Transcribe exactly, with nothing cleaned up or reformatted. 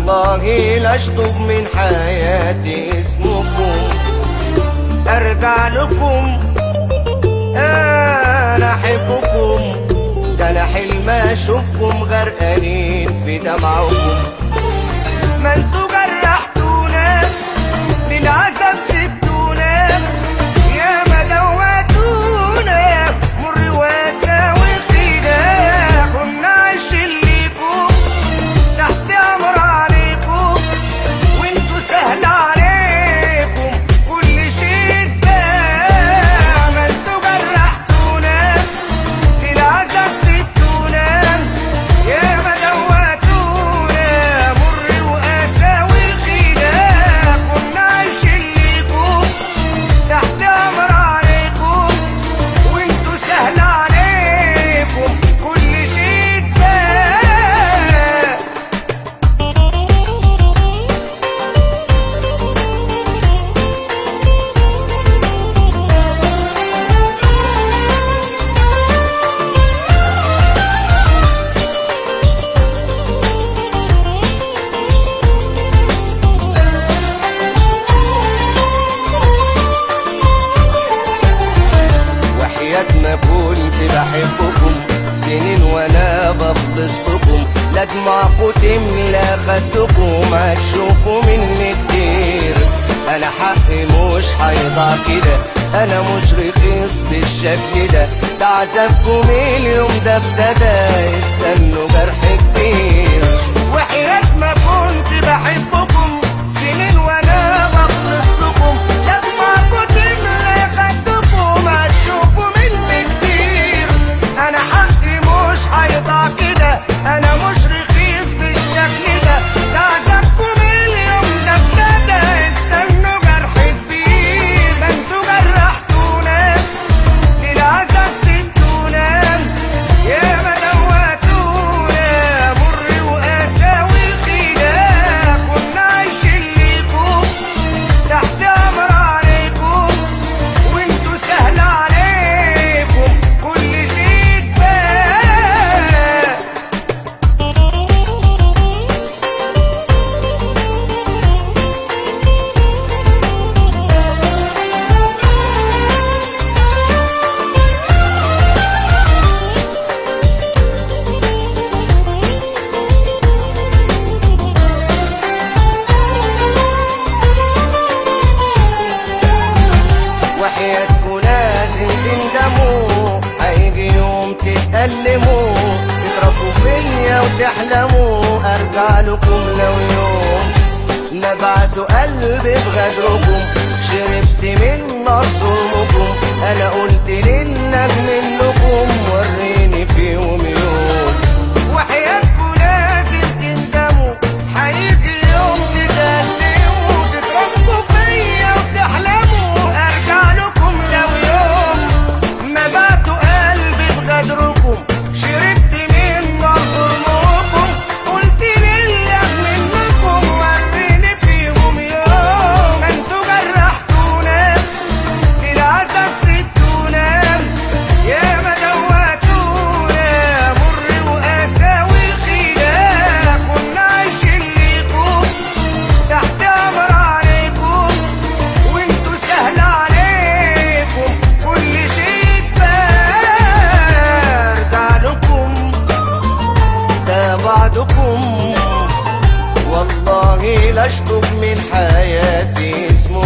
والله لا اشطب من حياتي اسمكم. ارجع لكم انا احبكم، ده انا حلم اشوفكم غرقانين في دمعكم. ما انتوا جرحتونا بالعذاب سبتونا، يا ما دوتونا مر واسى وخداع. كنا عايشين ليكم تحت امر عليكم، وانتوا سهل عليكم كل شيء اتباع. ما انتوا جرحتونا بالعذاب سبتونا، يا ما دوتونا مر واسى وخداع. كنا عايشين ليكم تحت امر عليكم، وانتوا سهل عليكم كل شيء اتباع. وحياة ما كنت بحبكم سنين وانا بخلصتكم، لا دمعكوا تملى خدكم هتشوفوا مني كتير. انا حقي مش هيضيع كده، انا مش رخيص بالشكل ده، ده عذابكم اليوم ده ابتدى، استنوا جرح كبير. وحياة ما كنت بحبكم سنين وانا بخلصتكم، لا دمعكوا تملى خدكم هتشوفوا مني كتير. انا حقي مش هيضيع كده، انا مش رخيص بالشكل ده، ده عذابكم اليوم ده ابتدى، استنوا جرح كبير. ما انتوا جرحتونا للعذاب سبتونا، يا ما دوتونا مر واسى وخداع. كنا عايشين ليكم تحت امر عليكم، وانتوا سهل عليكم كل شيء اتباع. وحياتكوا لازم تندموا، هيجي يوم تتألموا، تضربوا فيا وتحلموا. ارجع لكم لو يوم نبعتوا قلبي بغدركم، شربت من نار ظلمكم. انا قلت لله منكم وريني فيهم يوم. وحياتكوا لازم تندموا، هيجي يوم تتألموا، تضربوا فيا وتحلموا. ارجع لكم لو يوم نبعتوا قلبي بغدركم، شربت من نار ظلمكم. قلت لله منكم وريني فيهم يوم. انتوا جرحتونا للعذاب سبتونا، يا ما دوتونا مر واسى وخداع. كنا عايشين ليكم تحت امر عليكم، وانتوا سهل عليكم كل شيء اتباع. ارجع لكم ده بعدكم، والله لا اشطب من حياتي اسمه.